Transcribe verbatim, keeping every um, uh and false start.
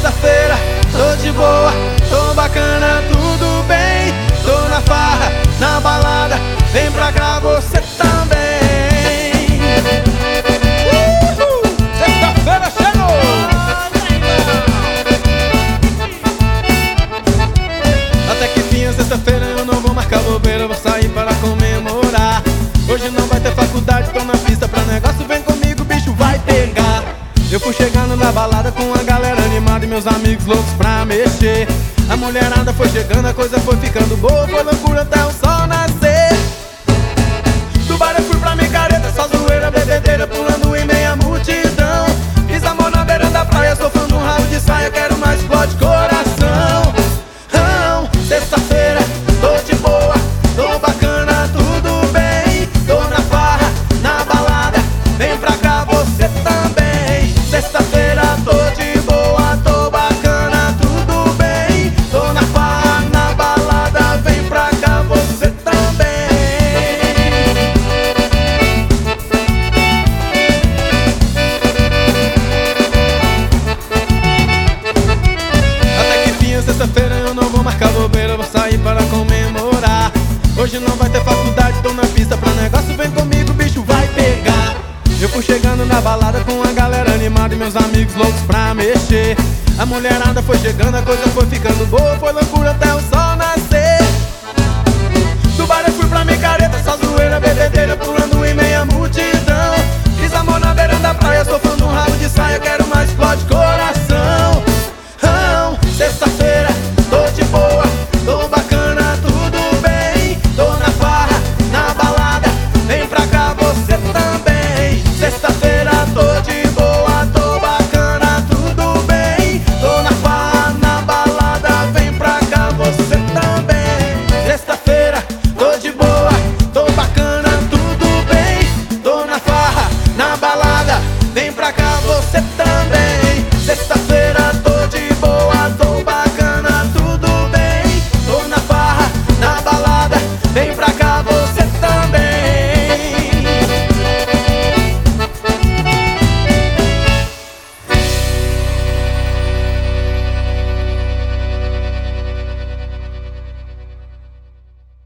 Sexta-feira, tô de boa, tô bacana, tudo bem. Tô na farra, na balada, vem pra cá você também. Uhul! Sexta-feira chegou! Até que fim é sexta-feira, eu não vou marcar bobeira, eu vou sair para comemorar. Hoje não vai ter faculdade, tô na pista pra negócio, vem comigo, bicho vai pegar. Eu fui chegando na balada com a galera animada e meus amigos loucos pra mexer. A mulherada foi chegando, a coisa foi ficando boa, foi loucura até o sol nascer. Do bar eu fui pra micareta, só zoeira, bebedeira, pulando em meia multidão. Fiz amor na beira da praia, sofrendo um rabo de saia, quero mais explode coração. Hão, sexta-feira, tô de boa, tô bacana, tudo bem. Tô na farra, na balada, vem pra cá você também. Sexta-feira, tô de boa, tô bacana, tudo bem. Tô na farra, na balada, vem pra cá você também. Até que fim é sexta-feira, eu não vou marcar bobeira, eu vou sair para comemorar. Hoje não vai ter faculdade, tô na pista pra negócio, vem comigo, bicho vai pegar. Eu fui chegando na balada com a galera animada e meus amigos loucos pra mexer. A mulherada foi chegando, a coisa foi ficando boa, foi loucura até o sol nascer. Do bar eu fui pra micareta, só zoeira, bebedeira, pulando